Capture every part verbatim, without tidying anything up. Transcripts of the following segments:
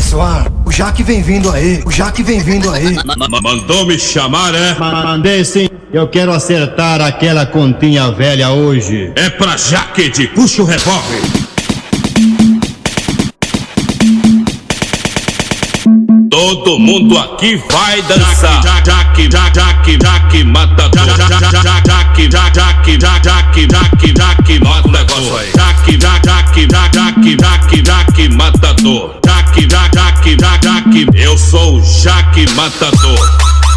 pessoal, o Jaque vem vindo aí, o Jaque vem vindo aí. Mandou me chamar, é? Mandei sim, eu quero acertar aquela continha velha hoje. É pra Jaquede, puxa o revólver. Todo mundo aqui vai dançar. Jaque, Jaque, Jaque, Jaque, matador. Jaque, Jaque, Jaque, Jaque, Jaque, Jaque, mata o negócio aí. Jaque, Jaque, Jaque, Jaque, Jaque, matador. Jaque, Jaque, Jaque, eu sou o Jaque Matador.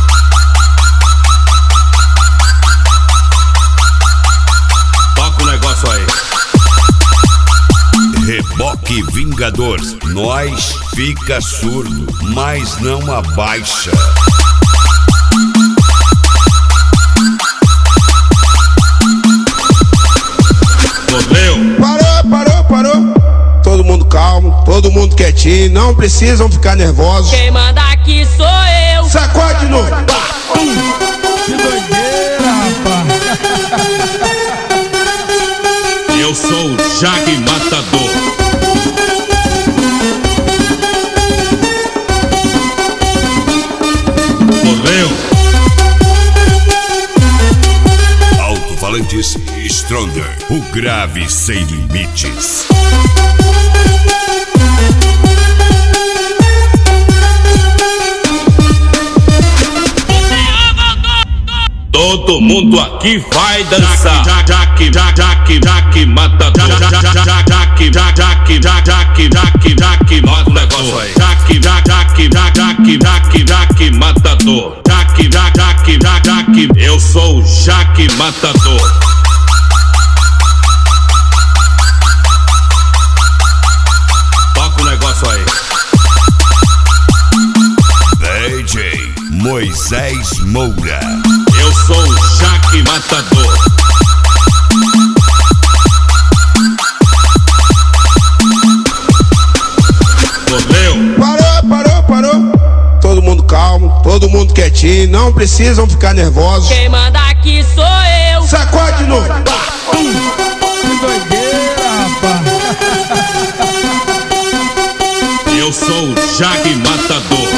Toca o negócio aí. Reboque Vingador, nós fica surdo, mas não abaixa. Morreu. Parou, parou, parou. Todo mundo calmo, todo mundo quietinho, não precisam ficar nervosos. Quem manda aqui sou eu. Sacode de novo. Que doideira, rapaz. Eu sou o Jaque Matador. Morreu. Alto-falantes Stronger, o grave sem limites. Todo mundo aqui vai dançar. Jaque, Jaque, Jaque, Jaque, matador. Jaque, Jaque, Jaque, Jaque, Jaque, Jaque, mata o negócio aí. Jaque, Jaque, Jaque, Jaque, Jaque, matador. Jaque, Jaque, Jaque, eu sou o Jaque Matador. Toca o negócio aí. D J Moisés Moura. Eu sou o Jaque Matador. Morreu. Parou, parou, parou. Todo mundo calmo, todo mundo quietinho, não precisam ficar nervosos. Quem manda aqui sou eu. Sacode de novo. Que doideira, rapaz. Eu sou o Jaque Matador.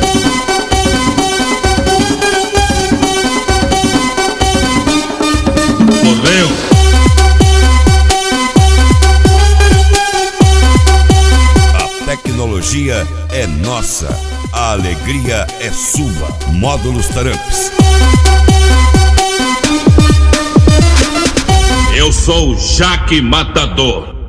Morreu. A tecnologia é nossa, a alegria é sua. Módulos Taramps. Eu sou o Jaque Matador.